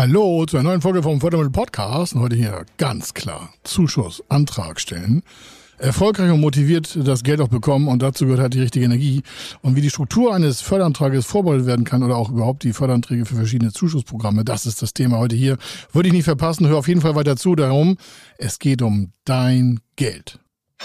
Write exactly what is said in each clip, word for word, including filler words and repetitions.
Hallo zu einer neuen Folge vom Fördermittel Podcast. Und heute hier ganz klar Zuschussantrag stellen. Erfolgreich und motiviert das Geld auch bekommen und dazu gehört halt die richtige Energie. Und wie die Struktur eines Förderantrages vorbereitet werden kann oder auch überhaupt die Förderanträge für verschiedene Zuschussprogramme, das ist das Thema heute hier. Würde ich nicht verpassen, hör auf jeden Fall weiter zu. Darum, es geht um dein Geld.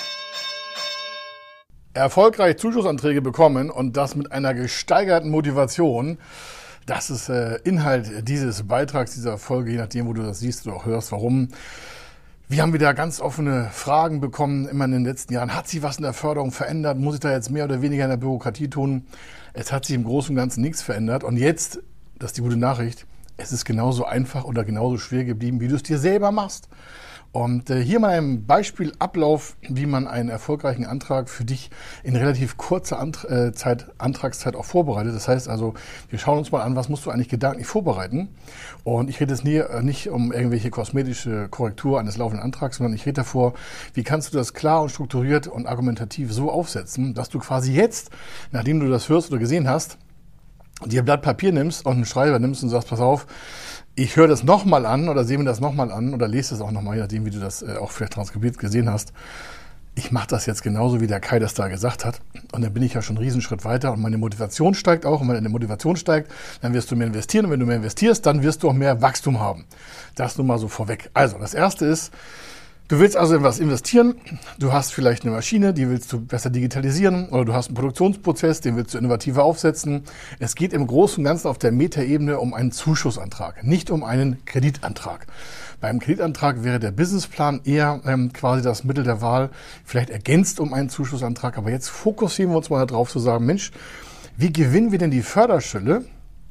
Erfolgreich Zuschussanträge bekommen und das mit einer gesteigerten Motivation. Das ist äh, Inhalt dieses Beitrags, dieser Folge, je nachdem, wo du das siehst oder auch hörst. Warum? Wir haben wieder ganz offene Fragen bekommen, immer in den letzten Jahren. Hat sich was in der Förderung verändert? Muss ich da jetzt mehr oder weniger in der Bürokratie tun? Es hat sich im Großen und Ganzen nichts verändert. Und jetzt, das ist die gute Nachricht, es ist genauso einfach oder genauso schwer geblieben, wie du es dir selber machst. Und äh, hier mal ein Beispielablauf, wie man einen erfolgreichen Antrag für dich in relativ kurzer Ant- äh, Zeit, Antragszeit auch vorbereitet. Das heißt also, wir schauen uns mal an, was musst du eigentlich gedanklich vorbereiten. Und ich rede jetzt nie, äh, nicht um irgendwelche kosmetische Korrektur eines laufenden Antrags, sondern ich rede davor, wie kannst du das klar und strukturiert und argumentativ so aufsetzen, dass du quasi jetzt, nachdem du das hörst oder gesehen hast, dir ein Blatt Papier nimmst und einen Schreiber nimmst und sagst, pass auf, ich höre das nochmal an oder sehe mir das nochmal an oder lese das auch nochmal, je nachdem, wie du das äh, auch vielleicht transkribiert gesehen hast. Ich mache das jetzt genauso, wie der Kai das da gesagt hat. Und dann bin ich ja schon einen Riesenschritt weiter und meine Motivation steigt auch. Und wenn deine Motivation steigt, dann wirst du mehr investieren. Und wenn du mehr investierst, dann wirst du auch mehr Wachstum haben. Das nur mal so vorweg. Also, das Erste ist, du willst also in was investieren, du hast vielleicht eine Maschine, die willst du besser digitalisieren oder du hast einen Produktionsprozess, den willst du innovativer aufsetzen. Es geht im Großen und Ganzen auf der Metaebene um einen Zuschussantrag, nicht um einen Kreditantrag. Beim Kreditantrag wäre der Businessplan eher ähm, quasi das Mittel der Wahl, vielleicht ergänzt um einen Zuschussantrag. Aber jetzt fokussieren wir uns mal darauf zu sagen, Mensch, wie gewinnen wir denn die Förderschwelle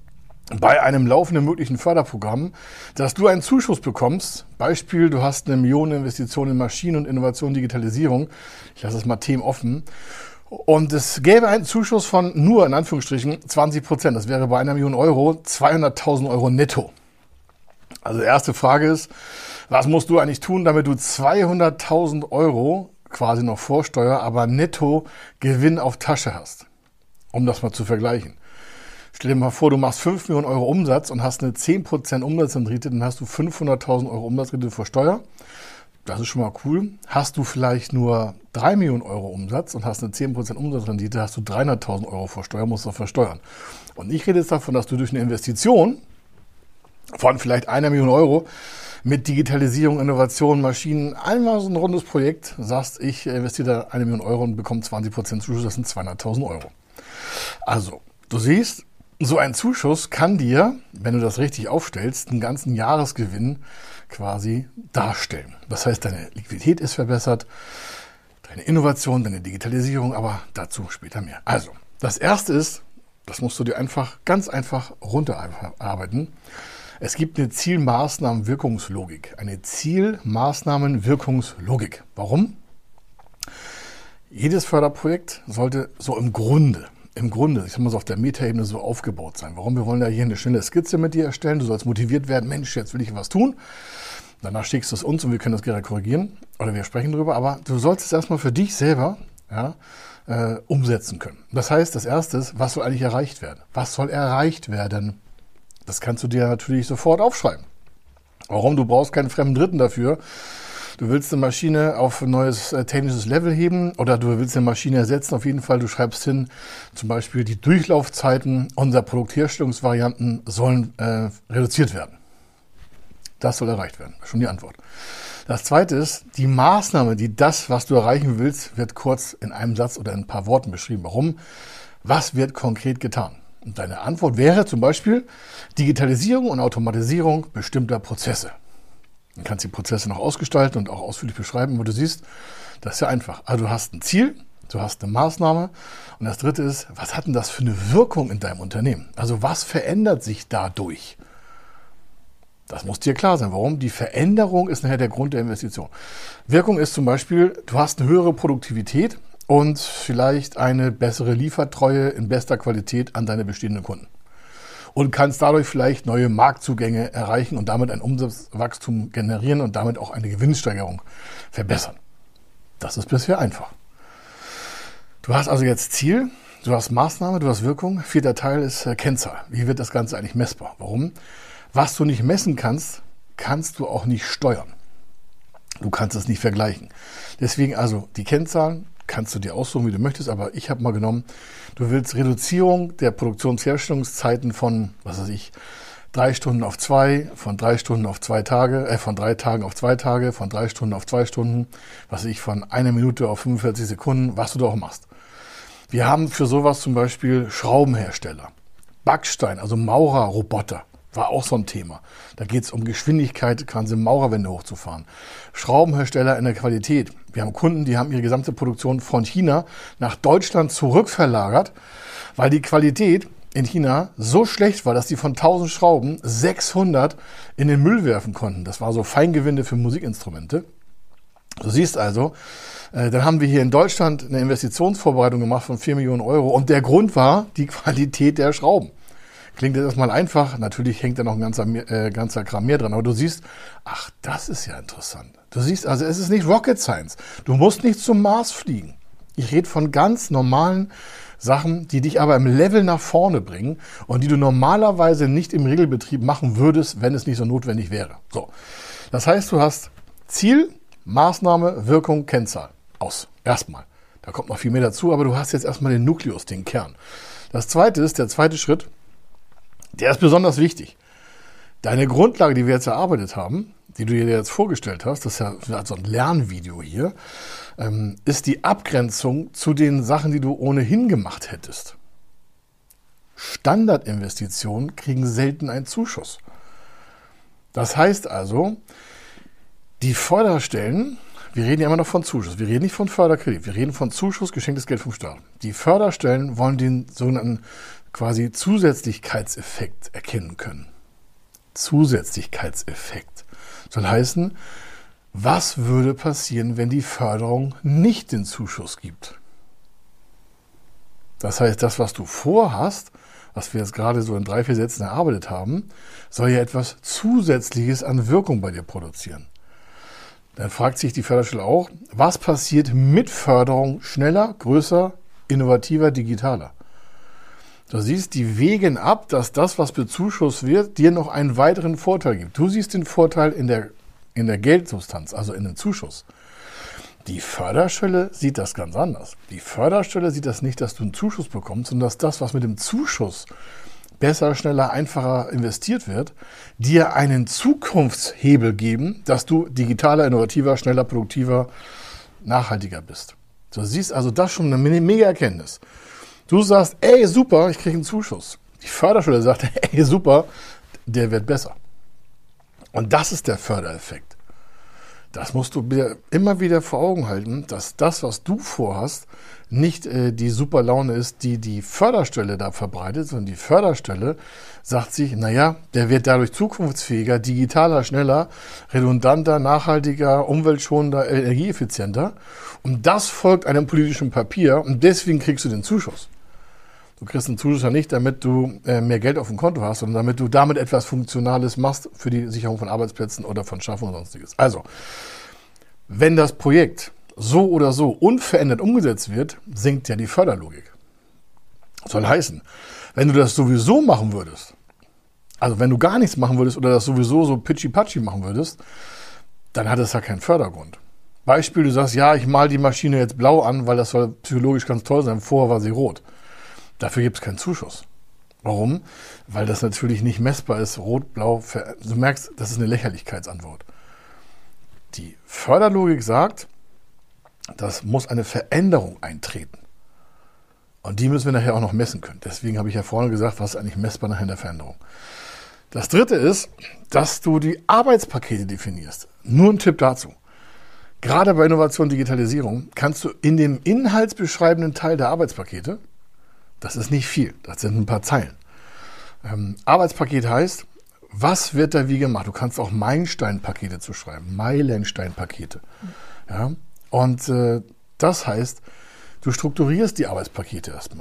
bei einem laufenden möglichen Förderprogramm, dass du einen Zuschuss bekommst? Beispiel, du hast eine Millioneninvestition in Maschinen und Innovation, Digitalisierung. Ich lasse das mal Themen offen. Und es gäbe einen Zuschuss von nur, in Anführungsstrichen, zwanzig Prozent. Das wäre bei einer Million Euro zweihunderttausend Euro netto. Also die erste Frage ist, was musst du eigentlich tun, damit du zweihunderttausend Euro quasi noch vor Steuer, aber netto Gewinn auf Tasche hast? Um das mal zu vergleichen. Stell dir mal vor, du machst fünf Millionen Euro Umsatz und hast eine zehn Prozent Umsatzrendite, dann hast du fünfhunderttausend Euro Umsatzrendite vor Steuer. Das ist schon mal cool. Hast du vielleicht nur drei Millionen Euro Umsatz und hast eine zehn Prozent Umsatzrendite, hast du dreihunderttausend Euro vor Steuer, musst du versteuern. Und ich rede jetzt davon, dass du durch eine Investition von vielleicht einer Million Euro mit Digitalisierung, Innovation, Maschinen, einmal so ein rundes Projekt, sagst, ich investiere da eine Million Euro und bekomme zwanzig Prozent Zuschuss, das sind zweihunderttausend Euro. Also, du siehst, so ein Zuschuss kann dir, wenn du das richtig aufstellst, einen ganzen Jahresgewinn quasi darstellen. Das heißt, deine Liquidität ist verbessert, deine Innovation, deine Digitalisierung, aber dazu später mehr. Also, das Erste ist, das musst du dir einfach, ganz einfach runterarbeiten. Es gibt eine Ziel-Maßnahmen-Wirkungslogik. Eine Ziel-Maßnahmen-Wirkungslogik. Warum? Jedes Förderprojekt sollte so im Grunde Im Grunde, ich sag mal so auf der Metaebene so aufgebaut sein. Warum? Wir wollen ja hier eine schnelle Skizze mit dir erstellen. Du sollst motiviert werden, Mensch, jetzt will ich was tun. Danach schickst du es uns und wir können das gerne korrigieren oder wir sprechen drüber. Aber du sollst es erstmal für dich selber ja, äh, umsetzen können. Das heißt, das Erste ist, was soll eigentlich erreicht werden? Was soll erreicht werden? Das kannst du dir natürlich sofort aufschreiben. Warum? Du brauchst keinen fremden Dritten dafür. Du willst eine Maschine auf ein neues äh, technisches Level heben oder du willst eine Maschine ersetzen. Auf jeden Fall, du schreibst hin, zum Beispiel die Durchlaufzeiten unserer Produktherstellungsvarianten sollen äh, reduziert werden. Das soll erreicht werden. Schon die Antwort. Das Zweite ist, die Maßnahme, die das, was du erreichen willst, wird kurz in einem Satz oder in ein paar Worten beschrieben. Warum? Was wird konkret getan? Und deine Antwort wäre zum Beispiel Digitalisierung und Automatisierung bestimmter Prozesse. Du kannst die Prozesse noch ausgestalten und auch ausführlich beschreiben, wo du siehst, das ist ja einfach. Also du hast ein Ziel, du hast eine Maßnahme und das Dritte ist, was hat denn das für eine Wirkung in deinem Unternehmen? Also was verändert sich dadurch? Das muss dir klar sein. Warum? Die Veränderung ist nachher der Grund der Investition. Wirkung ist zum Beispiel, du hast eine höhere Produktivität und vielleicht eine bessere Liefertreue in bester Qualität an deine bestehenden Kunden. Und kannst dadurch vielleicht neue Marktzugänge erreichen und damit ein Umsatzwachstum generieren und damit auch eine Gewinnsteigerung verbessern. Das ist bisher einfach. Du hast also jetzt Ziel, du hast Maßnahme, du hast Wirkung. Vierter Teil ist Kennzahl. Wie wird das Ganze eigentlich messbar? Warum? Was du nicht messen kannst, kannst du auch nicht steuern. Du kannst es nicht vergleichen. Deswegen also die Kennzahlen kannst du dir aussuchen, wie du möchtest, aber ich habe mal genommen, du willst Reduzierung der Produktionsherstellungszeiten von, was weiß ich, drei Stunden auf zwei, von drei Stunden auf zwei Tage, äh, von drei Tagen auf zwei Tage, von drei Stunden auf zwei Stunden, was weiß ich, von einer Minute auf fünfundvierzig Sekunden, was du da auch machst. Wir haben für sowas zum Beispiel Schraubenhersteller, Backstein, also Maurerroboter. War auch so ein Thema. Da geht es um Geschwindigkeit, quasi Maurerwände hochzufahren. Schraubenhersteller in der Qualität. Wir haben Kunden, die haben ihre gesamte Produktion von China nach Deutschland zurückverlagert, weil die Qualität in China so schlecht war, dass die von tausend Schrauben sechshundert in den Müll werfen konnten. Das war so Feingewinde für Musikinstrumente. Du siehst also, äh, dann haben wir hier in Deutschland eine Investitionsvorbereitung gemacht von vier Millionen Euro und der Grund war die Qualität der Schrauben. Klingt jetzt erstmal einfach, natürlich hängt da noch ein ganzer, äh, ganzer Kram mehr dran, aber du siehst, ach, das ist ja interessant. Du siehst, also es ist nicht Rocket Science. Du musst nicht zum Mars fliegen. Ich rede von ganz normalen Sachen, die dich aber im Level nach vorne bringen und die du normalerweise nicht im Regelbetrieb machen würdest, wenn es nicht so notwendig wäre. So, das heißt, du hast Ziel, Maßnahme, Wirkung, Kennzahl. Aus. Erstmal. Da kommt noch viel mehr dazu, aber du hast jetzt erstmal den Nukleus, den Kern. Das zweite ist, der zweite Schritt, der ist besonders wichtig. Deine Grundlage, die wir jetzt erarbeitet haben, die du dir jetzt vorgestellt hast, das ist ja so ein Lernvideo hier, ähm, ist die Abgrenzung zu den Sachen, die du ohnehin gemacht hättest. Standardinvestitionen kriegen selten einen Zuschuss. Das heißt also, die Förderstellen, wir reden ja immer noch von Zuschuss, wir reden nicht von Förderkredit, wir reden von Zuschuss, geschenktes Geld vom Staat. Die Förderstellen wollen den sogenannten quasi Zusätzlichkeitseffekt erkennen können. Zusätzlichkeitseffekt soll heißen, was würde passieren, wenn die Förderung nicht den Zuschuss gibt? Das heißt, das, was du vorhast, was wir jetzt gerade so in drei, vier Sätzen erarbeitet haben, soll ja etwas Zusätzliches an Wirkung bei dir produzieren. Dann fragt sich die Förderstelle auch, was passiert mit Förderung schneller, größer, innovativer, digitaler? Du siehst, die wägen ab, dass das, was bezuschusst wird, dir noch einen weiteren Vorteil gibt. Du siehst den Vorteil in der, in der Geldsubstanz, also in dem Zuschuss. Die Förderstelle sieht das ganz anders. Die Förderstelle sieht das nicht, dass du einen Zuschuss bekommst, sondern dass das, was mit dem Zuschuss besser, schneller, einfacher investiert wird, dir einen Zukunftshebel geben, dass du digitaler, innovativer, schneller, produktiver, nachhaltiger bist. Du siehst also das schon eine mega Erkenntnis. Du sagst, ey, super, ich kriege einen Zuschuss. Die Förderstelle sagt, ey, super, der wird besser. Und das ist der Fördereffekt. Das musst du dir immer wieder vor Augen halten, dass das, was du vorhast, nicht äh, die super Laune ist, die die Förderstelle da verbreitet, sondern die Förderstelle sagt sich, naja, der wird dadurch zukunftsfähiger, digitaler, schneller, redundanter, nachhaltiger, umweltschonender, energieeffizienter. Und das folgt einem politischen Papier und deswegen kriegst du den Zuschuss. Du kriegst einen Zuschuss ja nicht, damit du äh, mehr Geld auf dem Konto hast, sondern damit du damit etwas Funktionales machst für die Sicherung von Arbeitsplätzen oder von Schaffung und sonstiges. Also, wenn das Projekt so oder so unverändert umgesetzt wird, sinkt ja die Förderlogik. Soll heißen, wenn du das sowieso machen würdest, also wenn du gar nichts machen würdest oder das sowieso so pitchy-patchy machen würdest, dann hat es ja keinen Fördergrund. Beispiel, du sagst, ja, ich male die Maschine jetzt blau an, weil das soll psychologisch ganz toll sein, vorher war sie rot. Dafür gibt es keinen Zuschuss. Warum? Weil das natürlich nicht messbar ist, rot, blau. Du merkst, das ist eine Lächerlichkeitsantwort. Die Förderlogik sagt, das muss eine Veränderung eintreten. Und die müssen wir nachher auch noch messen können. Deswegen habe ich ja vorne gesagt, was ist eigentlich messbar nachher in der Veränderung. Das dritte ist, dass du die Arbeitspakete definierst. Nur ein Tipp dazu. Gerade bei Innovation und Digitalisierung kannst du in dem inhaltsbeschreibenden Teil der Arbeitspakete, das ist nicht viel, das sind ein paar Zeilen. Ähm, Arbeitspaket heißt, was wird da wie gemacht? Du kannst auch Meilensteinpakete zu schreiben, Meilensteinpakete. Ja? Und äh, das heißt, du strukturierst die Arbeitspakete erstmal.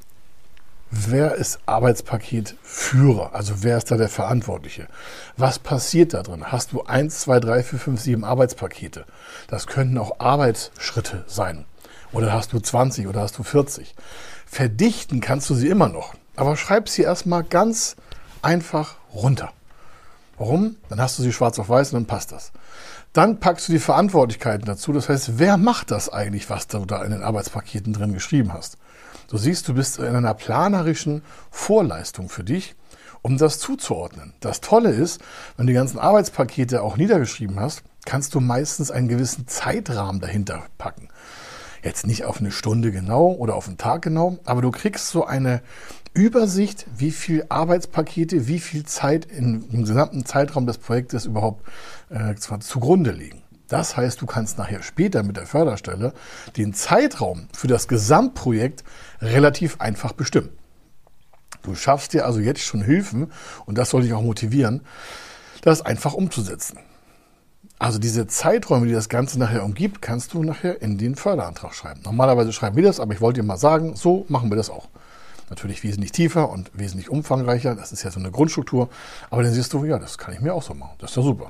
Wer ist Arbeitspaketführer? Also wer ist da der Verantwortliche? Was passiert da drin? Hast du eins, zwei, drei, vier, fünf, sieben Arbeitspakete? Das könnten auch Arbeitsschritte sein. Oder hast du zwanzig oder hast du vierzig? Verdichten kannst du sie immer noch. Aber schreib sie erstmal ganz einfach runter. Warum? Dann hast du sie schwarz auf weiß und dann passt das. Dann packst du die Verantwortlichkeiten dazu. Das heißt, wer macht das eigentlich, was du da in den Arbeitspaketen drin geschrieben hast? Du siehst, du bist in einer planerischen Vorleistung für dich, um das zuzuordnen. Das Tolle ist, wenn du die ganzen Arbeitspakete auch niedergeschrieben hast, kannst du meistens einen gewissen Zeitrahmen dahinter packen. Jetzt nicht auf eine Stunde genau oder auf einen Tag genau, aber du kriegst so eine Übersicht, wie viel Arbeitspakete, wie viel Zeit in, im gesamten Zeitraum des Projektes überhaupt äh, zwar zugrunde liegen. Das heißt, du kannst nachher später mit der Förderstelle den Zeitraum für das Gesamtprojekt relativ einfach bestimmen. Du schaffst dir also jetzt schon Hilfen, und das soll dich auch motivieren, das einfach umzusetzen. Also diese Zeiträume, die das Ganze nachher umgibt, kannst du nachher in den Förderantrag schreiben. Normalerweise schreiben wir das, aber ich wollte dir mal sagen, so machen wir das auch. Natürlich wesentlich tiefer und wesentlich umfangreicher, das ist ja so eine Grundstruktur, aber dann siehst du, ja, das kann ich mir auch so machen, das ist ja super.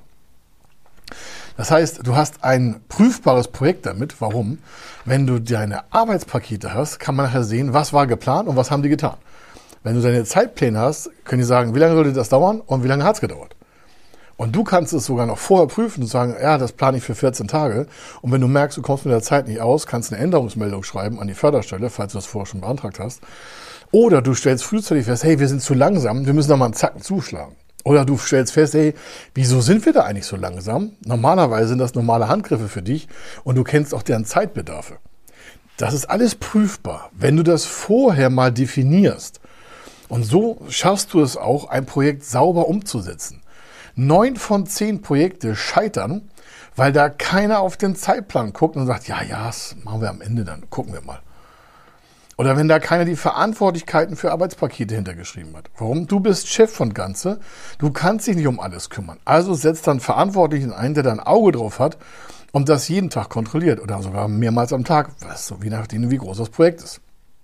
Das heißt, du hast ein prüfbares Projekt damit. Warum? Wenn du deine Arbeitspakete hast, kann man nachher sehen, was war geplant und was haben die getan. Wenn du deine Zeitpläne hast, können die sagen, wie lange sollte das dauern und wie lange hat es gedauert. Und du kannst es sogar noch vorher prüfen und sagen, ja, das plane ich für vierzehn Tage. Und wenn du merkst, du kommst mit der Zeit nicht aus, kannst du eine Änderungsmeldung schreiben an die Förderstelle, falls du das vorher schon beantragt hast. Oder du stellst frühzeitig fest, hey, wir sind zu langsam, wir müssen da mal einen Zacken zuschlagen. Oder du stellst fest, hey, wieso sind wir da eigentlich so langsam? Normalerweise sind das normale Handgriffe für dich und du kennst auch deren Zeitbedarfe. Das ist alles prüfbar, wenn du das vorher mal definierst. Und so schaffst du es auch, ein Projekt sauber umzusetzen. Neun von zehn Projekte scheitern, weil da keiner auf den Zeitplan guckt und sagt, ja, ja, das machen wir am Ende, dann gucken wir mal. Oder wenn da keiner die Verantwortlichkeiten für Arbeitspakete hintergeschrieben hat. Warum? Du bist Chef von Ganze, du kannst dich nicht um alles kümmern. Also setzt dann Verantwortlichen ein, der da ein Auge drauf hat und das jeden Tag kontrolliert oder sogar mehrmals am Tag, was so wie nachdem, wie groß das Projekt ist.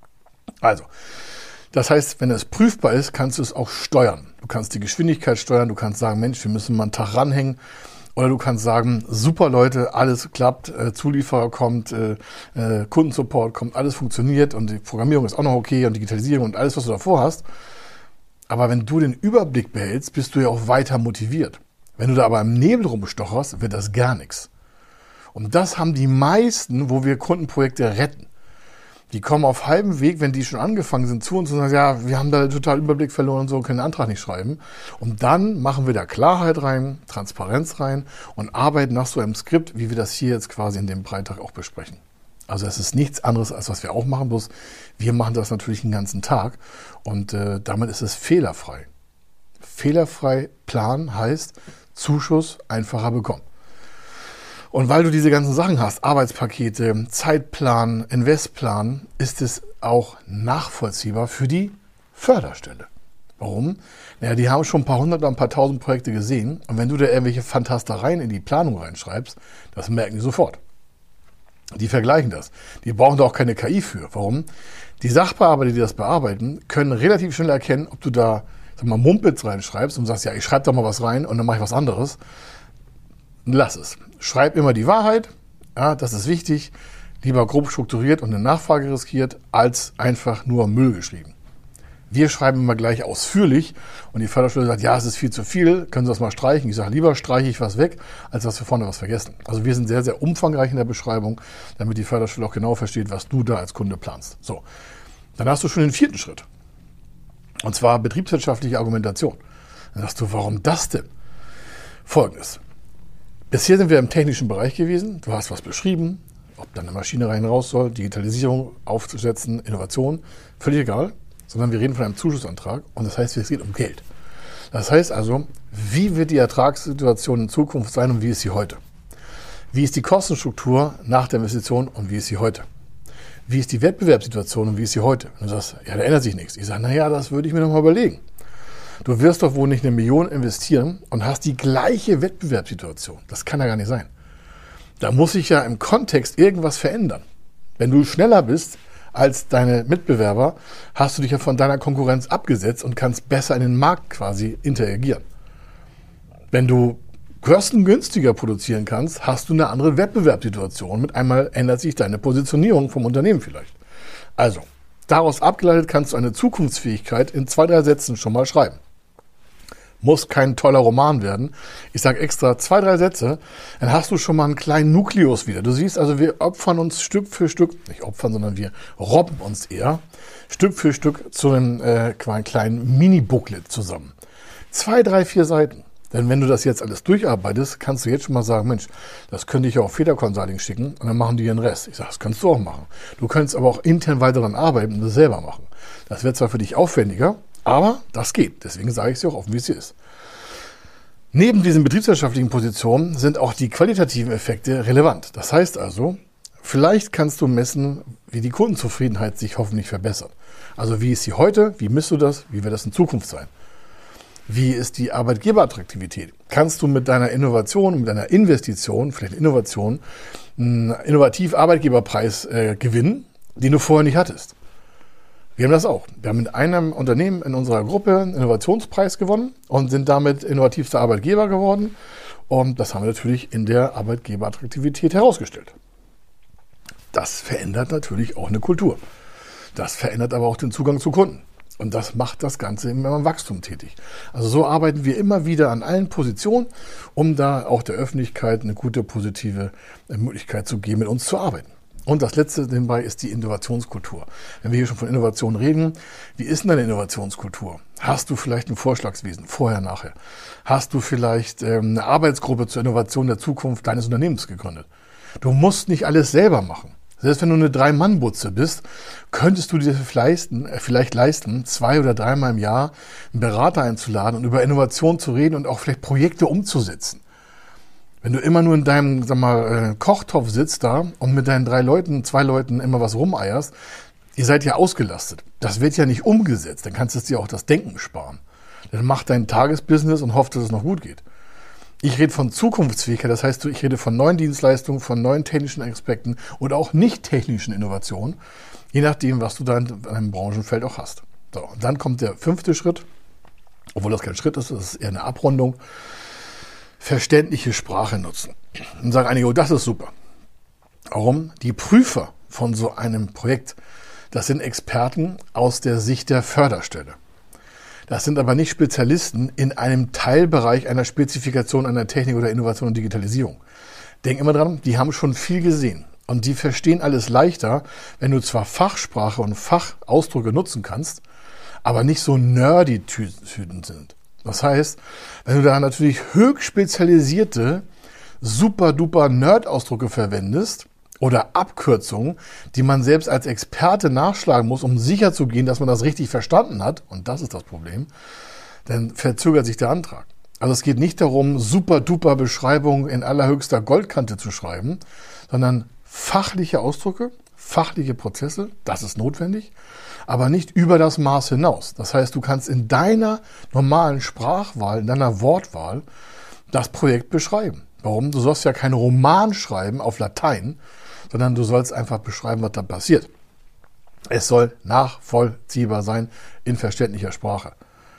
Also, das heißt, wenn es prüfbar ist, kannst du es auch steuern. Du kannst die Geschwindigkeit steuern, du kannst sagen, Mensch, wir müssen mal einen Tag ranhängen. Oder du kannst sagen, super Leute, alles klappt, äh, Zulieferer kommt, äh, äh, Kundensupport kommt, alles funktioniert und die Programmierung ist auch noch okay und Digitalisierung und alles, was du davor hast. Aber wenn du den Überblick behältst, bist du ja auch weiter motiviert. Wenn du da aber im Nebel rumstocherst, wird das gar nichts. Und das haben die meisten, wo wir Kundenprojekte retten. Die kommen auf halbem Weg, wenn die schon angefangen sind, zu uns und sagen, ja, wir haben da total Überblick verloren und so, können den Antrag nicht schreiben. Und dann machen wir da Klarheit rein, Transparenz rein und arbeiten nach so einem Skript, wie wir das hier jetzt quasi in dem Beitrag auch besprechen. Also es ist nichts anderes, als was wir auch machen, bloß wir machen das natürlich den ganzen Tag und äh, damit ist es fehlerfrei. Fehlerfrei planen heißt Zuschuss einfacher bekommen. Und weil du diese ganzen Sachen hast, Arbeitspakete, Zeitplan, Investplan, ist es auch nachvollziehbar für die Förderstelle. Warum? Naja, die haben schon ein paar hundert oder ein paar tausend Projekte gesehen. Und wenn du da irgendwelche Fantastereien in die Planung reinschreibst, das merken die sofort. Die vergleichen das. Die brauchen da auch keine K I für. Warum? Die Sachbearbeiter, die das bearbeiten, können relativ schnell erkennen, ob du da, sag mal, Mumpitz reinschreibst und sagst, ja, ich schreibe da mal was rein und dann mache ich was anderes. Lass es. Schreib immer die Wahrheit, ja, das ist wichtig, lieber grob strukturiert und eine Nachfrage riskiert, als einfach nur Müll geschrieben. Wir schreiben immer gleich ausführlich und die Förderstelle sagt, ja, es ist viel zu viel, können Sie das mal streichen? Ich sage, lieber streiche ich was weg, als dass wir vorne was vergessen. Also wir sind sehr, sehr umfangreich in der Beschreibung, damit die Förderstelle auch genau versteht, was du da als Kunde planst. So, dann hast du schon den vierten Schritt. Und zwar betriebswirtschaftliche Argumentation. Dann sagst du, warum das denn? Folgendes. Bisher sind wir im technischen Bereich gewesen. Du hast was beschrieben, ob da eine Maschine rein raus soll, Digitalisierung aufzusetzen, Innovation, völlig egal. Sondern wir reden von einem Zuschussantrag und das heißt, es geht um Geld. Das heißt also, wie wird die Ertragssituation in Zukunft sein und wie ist sie heute? Wie ist die Kostenstruktur nach der Investition und wie ist sie heute? Wie ist die Wettbewerbssituation und wie ist sie heute? Und du sagst, ja, da ändert sich nichts. Ich sage, naja, das würde ich mir noch mal überlegen. Du wirst doch wohl nicht eine Million investieren und hast die gleiche Wettbewerbssituation. Das kann ja gar nicht sein. Da muss sich ja im Kontext irgendwas verändern. Wenn du schneller bist als deine Mitbewerber, hast du dich ja von deiner Konkurrenz abgesetzt und kannst besser in den Markt quasi interagieren. Wenn du kostengünstiger produzieren kannst, hast du eine andere Wettbewerbssituation. Mit einmal ändert sich deine Positionierung vom Unternehmen vielleicht. Also, daraus abgeleitet kannst du eine Zukunftsfähigkeit in zwei, drei Sätzen schon mal schreiben. Muss kein toller Roman werden. Ich sage extra zwei, drei Sätze, dann hast du schon mal einen kleinen Nukleus wieder. Du siehst also, wir opfern uns Stück für Stück, nicht opfern, sondern wir robben uns eher Stück für Stück zu einem äh, kleinen Mini-Booklet zusammen. Zwei, drei, vier Seiten. Denn wenn du das jetzt alles durcharbeitest, kannst du jetzt schon mal sagen, Mensch, das könnte ich ja auf Feder Consulting schicken und dann machen die den Rest. Ich sage, das kannst du auch machen. Du könntest aber auch intern weiter daran arbeiten und das selber machen. Das wird zwar für dich aufwendiger, aber das geht. Deswegen sage ich es dir auch offen, wie es ist. Neben diesen betriebswirtschaftlichen Positionen sind auch die qualitativen Effekte relevant. Das heißt also, vielleicht kannst du messen, wie die Kundenzufriedenheit sich hoffentlich verbessert. Also wie ist sie heute, wie misst du das, wie wird das in Zukunft sein? Wie ist die Arbeitgeberattraktivität? Kannst du mit deiner Innovation, mit deiner Investition, vielleicht Innovation, einen innovativ Arbeitgeberpreis äh, gewinnen, den du vorher nicht hattest? Wir haben das auch. Wir haben mit einem Unternehmen in unserer Gruppe einen Innovationspreis gewonnen und sind damit innovativster Arbeitgeber geworden. Und das haben wir natürlich in der Arbeitgeberattraktivität herausgestellt. Das verändert natürlich auch eine Kultur. Das verändert aber auch den Zugang zu Kunden. Und das macht das Ganze immer im Wachstum tätig. Also so arbeiten wir immer wieder an allen Positionen, um da auch der Öffentlichkeit eine gute, positive Möglichkeit zu geben, mit uns zu arbeiten. Und das Letzte dabei ist die Innovationskultur. Wenn wir hier schon von Innovation reden, wie ist denn deine Innovationskultur? Hast du vielleicht ein Vorschlagswesen, vorher, nachher? Hast du vielleicht ähm, eine Arbeitsgruppe zur Innovation der Zukunft deines Unternehmens gegründet? Du musst nicht alles selber machen. Selbst wenn du eine Drei-Mann-Butze bist, könntest du dir vielleicht, äh, vielleicht leisten, zwei oder dreimal im Jahr einen Berater einzuladen und über Innovation zu reden und auch vielleicht Projekte umzusetzen. Wenn du immer nur in deinem, sag mal, Kochtopf sitzt da und mit deinen drei Leuten, zwei Leuten immer was rumeierst, ihr seid ja ausgelastet. Das wird ja nicht umgesetzt. Dann kannst du dir auch das Denken sparen. Dann mach dein Tagesbusiness und hoff, dass es noch gut geht. Ich rede von Zukunftsfähigkeit, das heißt, ich rede von neuen Dienstleistungen, von neuen technischen Aspekten und auch nicht technischen Innovationen, je nachdem, was du da in deinem Branchenfeld auch hast. So, und dann kommt der fünfte Schritt, obwohl das kein Schritt ist, das ist eher eine Abrundung. Verständliche Sprache nutzen. Und sagen einige, oh, das ist super. Warum? Die Prüfer von so einem Projekt, das sind Experten aus der Sicht der Förderstelle. Das sind aber nicht Spezialisten in einem Teilbereich einer Spezifikation einer Technik oder Innovation und Digitalisierung. Denk immer dran, die haben schon viel gesehen. Und die verstehen alles leichter, wenn du zwar Fachsprache und Fachausdrücke nutzen kannst, aber nicht so nerdy Typen sind. Das heißt, wenn du da natürlich höchst spezialisierte, super-duper Nerd-Ausdrücke verwendest oder Abkürzungen, die man selbst als Experte nachschlagen muss, um sicher zu gehen, dass man das richtig verstanden hat, und das ist das Problem, dann verzögert sich der Antrag. Also es geht nicht darum, super-duper Beschreibungen in allerhöchster Goldkante zu schreiben, sondern fachliche Ausdrücke, fachliche Prozesse, das ist notwendig, aber nicht über das Maß hinaus. Das heißt, du kannst in deiner normalen Sprachwahl, in deiner Wortwahl das Projekt beschreiben. Warum? Du sollst ja keinen Roman schreiben auf Latein, sondern du sollst einfach beschreiben, was da passiert. Es soll nachvollziehbar sein in verständlicher Sprache.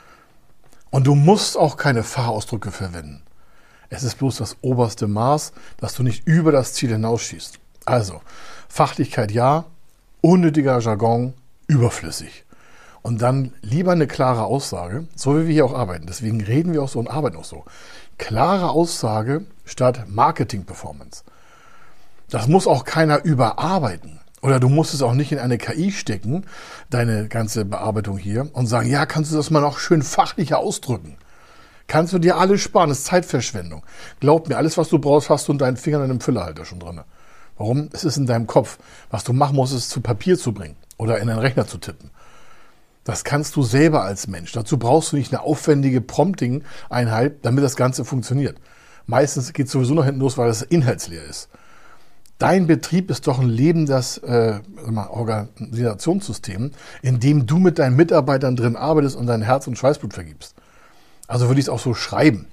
Und du musst auch keine Fachausdrücke verwenden. Es ist bloß das oberste Maß, dass du nicht über das Ziel hinausschießt. Also, Fachlichkeit ja, unnötiger Jargon überflüssig. Und dann lieber eine klare Aussage, so wie wir hier auch arbeiten. Deswegen reden wir auch so und arbeiten auch so. Klare Aussage statt Marketing-Performance. Das muss auch keiner überarbeiten. Oder du musst es auch nicht in eine K I stecken, deine ganze Bearbeitung hier, und sagen, ja, kannst du das mal noch schön fachlicher ausdrücken. Kannst du dir alles sparen, das ist Zeitverschwendung. Glaub mir, alles, was du brauchst, hast du in deinen Fingern in einem Füllerhalter schon drin. Warum? Es ist in deinem Kopf. Was du machen musst, ist zu Papier zu bringen oder in einen Rechner zu tippen. Das kannst du selber als Mensch. Dazu brauchst du nicht eine aufwendige Prompting-Einheit, damit das Ganze funktioniert. Meistens geht es sowieso noch hinten los, weil es inhaltsleer ist. Dein Betrieb ist doch ein lebendes äh, Organisationssystem, in dem du mit deinen Mitarbeitern drin arbeitest und dein Herz und Schweißblut vergibst. Also würde ich es auch so schreiben.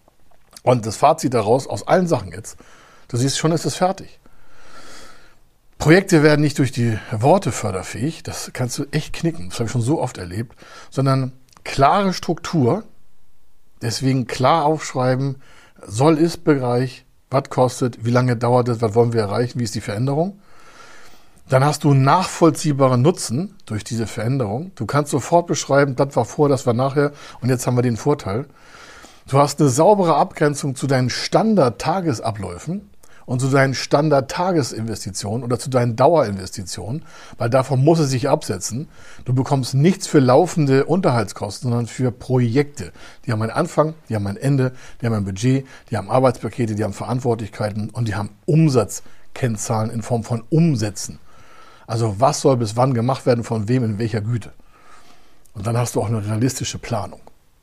Und das Fazit daraus, aus allen Sachen jetzt, du siehst schon, ist es fertig. Projekte werden nicht durch die Worte förderfähig, das kannst du echt knicken, das habe ich schon so oft erlebt, sondern klare Struktur, deswegen klar aufschreiben, Soll-Ist-Bereich, was kostet, wie lange dauert es, was wollen wir erreichen, wie ist die Veränderung. Dann hast du einen nachvollziehbaren Nutzen durch diese Veränderung. Du kannst sofort beschreiben, das war vor, das war nachher und jetzt haben wir den Vorteil. Du hast eine saubere Abgrenzung zu deinen Standard-Tagesabläufen und zu deinen Standard-Tagesinvestitionen oder zu deinen Dauerinvestitionen, weil davon muss es sich absetzen. Du bekommst nichts für laufende Unterhaltskosten, sondern für Projekte. Die haben einen Anfang, die haben ein Ende, die haben ein Budget, die haben Arbeitspakete, die haben Verantwortlichkeiten und die haben Umsatzkennzahlen in Form von Umsätzen. Also was soll bis wann gemacht werden, von wem, in welcher Güte. Und dann hast du auch eine realistische Planung.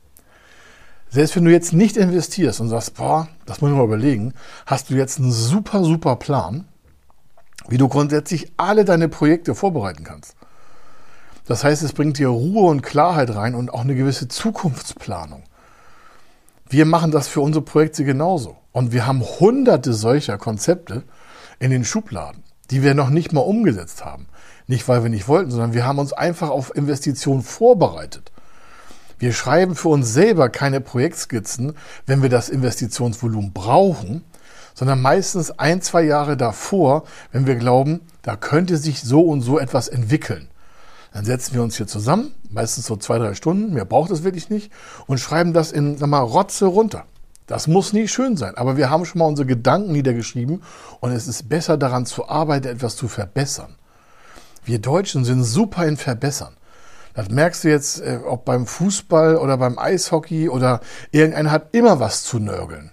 Selbst wenn du jetzt nicht investierst und sagst, boah, das muss ich mal überlegen, hast du jetzt einen super, super Plan, wie du grundsätzlich alle deine Projekte vorbereiten kannst. Das heißt, es bringt dir Ruhe und Klarheit rein und auch eine gewisse Zukunftsplanung. Wir machen das für unsere Projekte genauso. Und wir haben hunderte solcher Konzepte in den Schubladen, die wir noch nicht mal umgesetzt haben. Nicht, weil wir nicht wollten, sondern wir haben uns einfach auf Investitionen vorbereitet. Wir schreiben für uns selber keine Projektskizzen, wenn wir das Investitionsvolumen brauchen, sondern meistens ein, zwei Jahre davor, wenn wir glauben, da könnte sich so und so etwas entwickeln. Dann setzen wir uns hier zusammen, meistens so zwei, drei Stunden, mehr braucht es wirklich nicht, und schreiben das in, sag mal, Rotze runter. Das muss nicht schön sein, aber wir haben schon mal unsere Gedanken niedergeschrieben und es ist besser daran zu arbeiten, etwas zu verbessern. Wir Deutschen sind super in Verbessern. Das merkst du jetzt, ob beim Fußball oder beim Eishockey oder irgendeiner hat immer was zu nörgeln.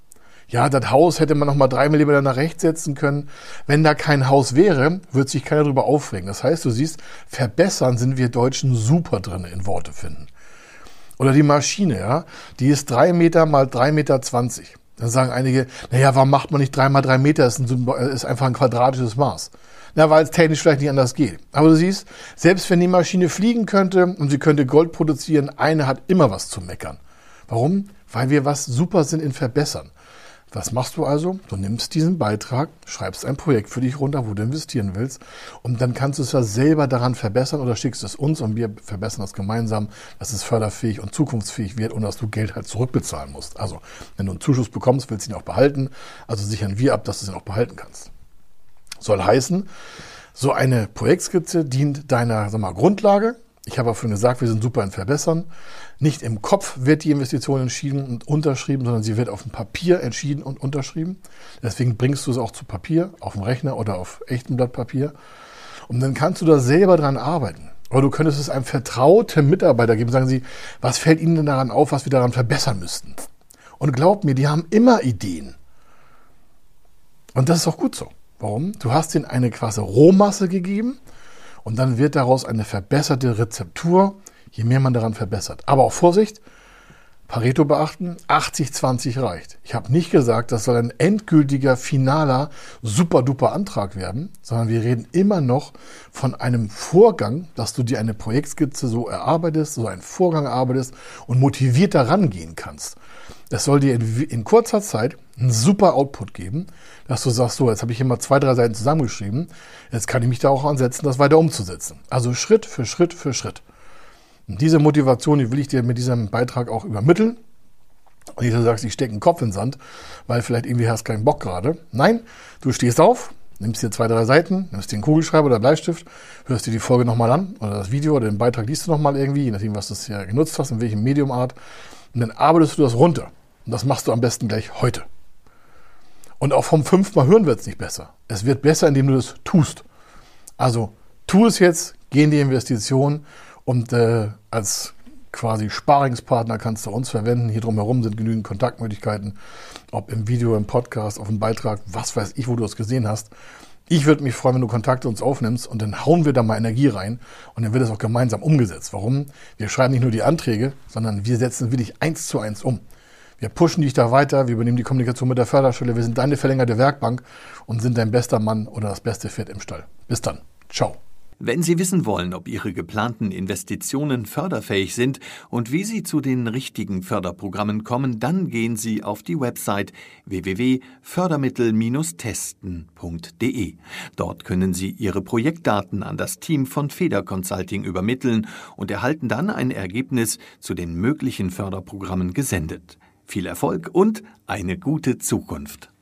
Ja, das Haus hätte man noch mal drei Millimeter nach rechts setzen können. Wenn da kein Haus wäre, würde sich keiner darüber aufregen. Das heißt, du siehst, verbessern sind wir Deutschen super drin in Worte finden. Oder die Maschine, ja, die ist drei Meter mal drei Meter zwanzig. Dann sagen einige, naja, warum macht man nicht drei mal drei Meter? Das ist einfach ein quadratisches Maß. Na, weil es technisch vielleicht nicht anders geht. Aber du siehst, selbst wenn die Maschine fliegen könnte und sie könnte Gold produzieren, eine hat immer was zu meckern. Warum? Weil wir was super sind in Verbessern. Was machst du also? Du nimmst diesen Beitrag, schreibst ein Projekt für dich runter, wo du investieren willst, und dann kannst du es ja selber daran verbessern oder schickst es uns und wir verbessern das gemeinsam, dass es förderfähig und zukunftsfähig wird und dass du Geld halt zurückbezahlen musst. Also, wenn du einen Zuschuss bekommst, willst du ihn auch behalten, also sichern wir ab, dass du ihn auch behalten kannst. Soll heißen, so eine Projektskizze dient deiner, sag mal, Grundlage. Ich habe auch schon gesagt, wir sind super in Verbessern. Nicht im Kopf wird die Investition entschieden und unterschrieben, sondern sie wird auf dem Papier entschieden und unterschrieben. Deswegen bringst du es auch zu Papier, auf dem Rechner oder auf echtem Blatt Papier. Und dann kannst du da selber dran arbeiten. Oder du könntest es einem vertrauten Mitarbeiter geben, sagen sie, was fällt ihnen denn daran auf, was wir daran verbessern müssten? Und glaub mir, die haben immer Ideen. Und das ist auch gut so. Warum? Du hast ihnen eine quasi Rohmasse gegeben und dann wird daraus eine verbesserte Rezeptur, je mehr man daran verbessert. Aber auch Vorsicht, Pareto beachten, achtzig zwanzig reicht. Ich habe nicht gesagt, das soll ein endgültiger, finaler, super-duper Antrag werden, sondern wir reden immer noch von einem Vorgang, dass du dir eine Projektskizze so erarbeitest, so einen Vorgang erarbeitest und motiviert daran gehen kannst. Das soll dir in, in kurzer Zeit einen super Output geben, dass du sagst, so, jetzt habe ich hier mal zwei, drei Seiten zusammengeschrieben, jetzt kann ich mich da auch ansetzen, das weiter umzusetzen. Also Schritt für Schritt für Schritt. Und diese Motivation, die will ich dir mit diesem Beitrag auch übermitteln. Und nicht, dass du sagst, ich stecke einen Kopf in den Sand, weil vielleicht irgendwie hast du keinen Bock gerade. Nein, du stehst auf, nimmst dir zwei, drei Seiten, nimmst dir einen Kugelschreiber oder Bleistift, hörst dir die Folge nochmal an oder das Video oder den Beitrag liest du nochmal irgendwie, je nachdem, was du hier genutzt hast, in welchem Mediumart. Und dann arbeitest du das runter. Und das machst du am besten gleich heute. Und auch vom fünfmal hören wird es nicht besser. Es wird besser, indem du das tust. Also tu es jetzt, geh in die Investition und äh, als quasi Sparingspartner kannst du uns verwenden. Hier drumherum sind genügend Kontaktmöglichkeiten, ob im Video, im Podcast, auf dem Beitrag, was weiß ich, wo du es gesehen hast. Ich würde mich freuen, wenn du Kontakte uns aufnimmst und dann hauen wir da mal Energie rein und dann wird es auch gemeinsam umgesetzt. Warum? Wir schreiben nicht nur die Anträge, sondern wir setzen wirklich eins zu eins um. Wir pushen dich da weiter, wir übernehmen die Kommunikation mit der Förderstelle, wir sind deine verlängerte Werkbank und sind dein bester Mann oder das beste Pferd im Stall. Bis dann. Ciao. Wenn Sie wissen wollen, ob Ihre geplanten Investitionen förderfähig sind und wie Sie zu den richtigen Förderprogrammen kommen, dann gehen Sie auf die Website w w w punkt fördermittel Bindestrich testen punkt d e. Dort können Sie Ihre Projektdaten an das Team von Feder Consulting übermitteln und erhalten dann ein Ergebnis zu den möglichen Förderprogrammen gesendet. Viel Erfolg und eine gute Zukunft!